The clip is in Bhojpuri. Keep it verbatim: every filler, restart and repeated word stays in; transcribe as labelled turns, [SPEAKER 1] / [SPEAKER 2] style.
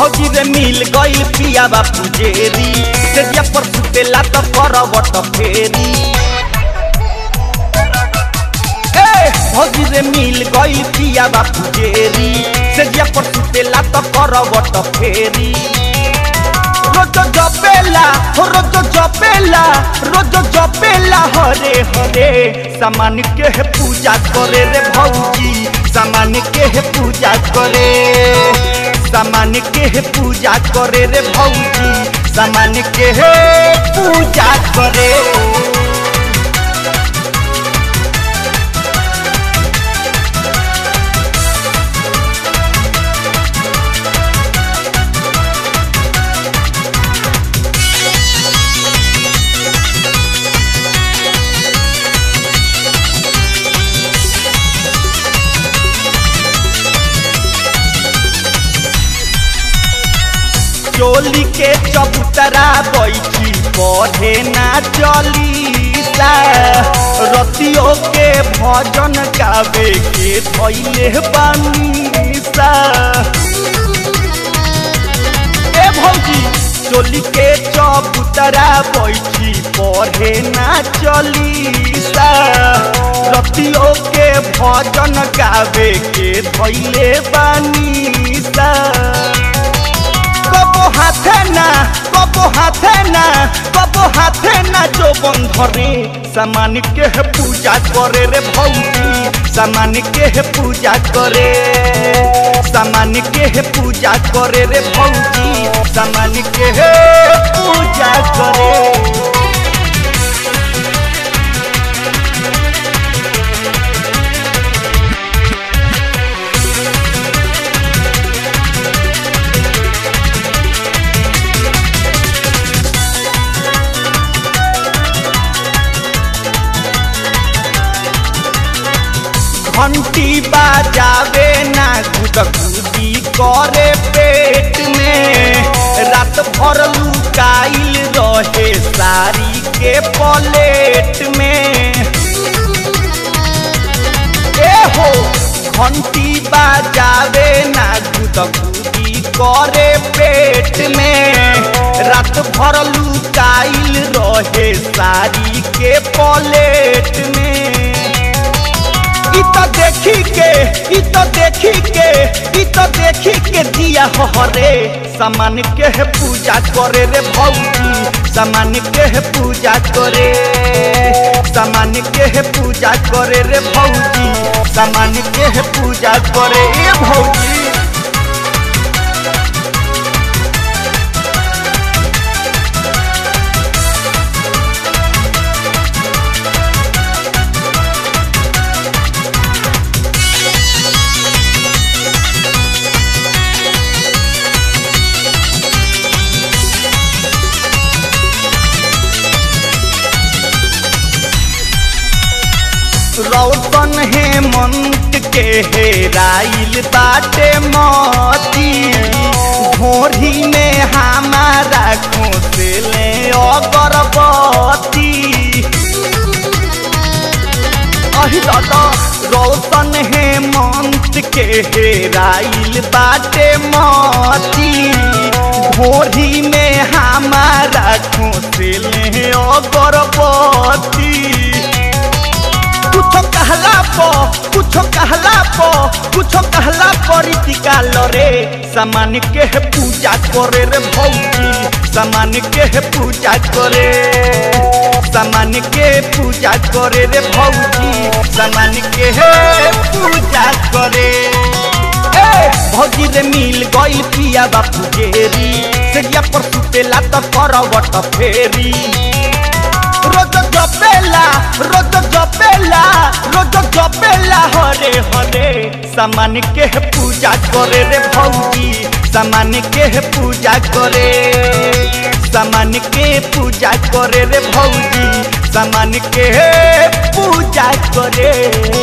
[SPEAKER 1] भौजी रे मिल गइल पिया बापू जेरी सेजिया पर सुतेला त करवट फेरी ए भौजी रे मिल गइल पिया बापू जेरी सेजिया पर सुतेला त करवट फेरी रोज जपेला रोज जपेला रोज जपेला हरे हरे सामान के पूजा करे रे भौजी सामान के पूजा करे सामान के पूजा करे रे भौजी सामान के पूजा करे चोली के चबूतरा बैठी पढ़े ना चलीसा रतियों के भजन गावे के धैले बानीसा ए भौजी चोली के चबूतरा बैठी पढ़े ना चलीसा रतियों के भजन गावे के धैले बानीसा कबो हाथे ना कबो हाथे ना कबो हाथे ना जो बंधरे सामान के पूजा करे रे भौजी सामान के पूजा करे सामान के पूजा करे रे भौजी सामान के पूजा करे घंटी बाजावे ना गुदगुदी करे पेट में रात भर लुकाइल रहे साड़ी के प्लेट में ए हो घंटी बाजावे ना गुदगुदी करे पेट में रात भर लुकाइल रहे साड़ी के प्लेट में तो देखी के ई तो देखी के ई तो देखी के दिया हरे सामान के पूजा करे रे भौजी सामान के पूजा करे सामान के पूजा करे रे भौजी सामान के पूजा करे ए भौजी रौशन हेमंत के हेराइल बाटे मोती घोड़ी में हमारा खोसले अगरबत्ती अहि दादा रौशन हेमंत के हेराइल बाटे मोती घोड़ी में हमारा खोसले अगरबत्ती कुछ कहला पो कुछ कहला पो कुछ कहला परितिका लरे सामान के पूजा करे रे भौजी सामान के पूजा करे सामान के पूजा करे रे भौजी सामान के पूजा करे ए भौजी रे मिल गइल पिया बापू जेरी सेजिया पर सुतेला त करवट फेरी रोज जपेला रोज जपेला रोज जपेला हरे हरे सामान के पूजा करे रे भौजी सामान के पूजा करे सामान के पूजा करे रे भौजी सामान के पूजा करे।